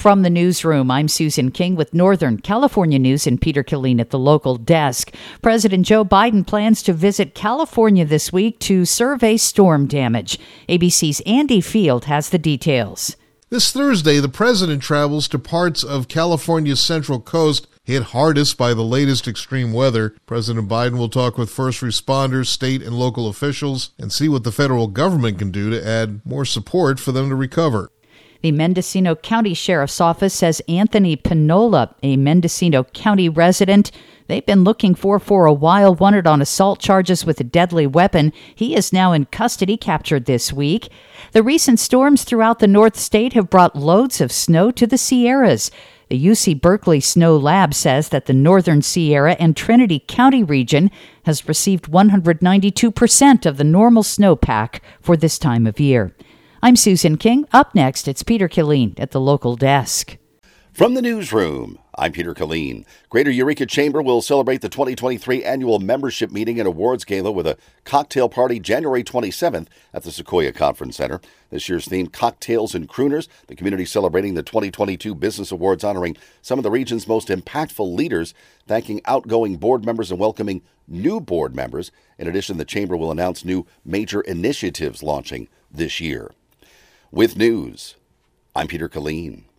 From the newsroom, I'm Susan King with Northern California News and Peter Killeen at the local desk. President Joe Biden plans to visit California this week to survey storm damage. ABC's Andy Field has the details. This Thursday, the president travels to parts of California's Central Coast hit hardest by the latest extreme weather. President Biden will talk with first responders, state and local officials, and see what the federal government can do to add more support for them to recover. The Mendocino County Sheriff's Office says Anthony Pinola, a Mendocino County resident they've been looking for a while, wanted on assault charges with a deadly weapon. He is now in custody, captured this week. The recent storms throughout the North State have brought loads of snow to the Sierras. The UC Berkeley Snow Lab says that the Northern Sierra and Trinity County region has received 192% of the normal snowpack for this time of year. I'm Susan King. Up next, it's Peter Killeen at the local desk. From the newsroom, I'm Peter Killeen. Greater Eureka Chamber will celebrate the 2023 annual membership meeting and awards gala with a cocktail party January 27th at the Sequoia Conference Center. This year's theme, Cocktails and Crooners, the community celebrating the 2022 Business Awards, honoring some of the region's most impactful leaders, thanking outgoing board members and welcoming new board members. In addition, the Chamber will announce new major initiatives launching this year. With news, I'm Peter Killeen.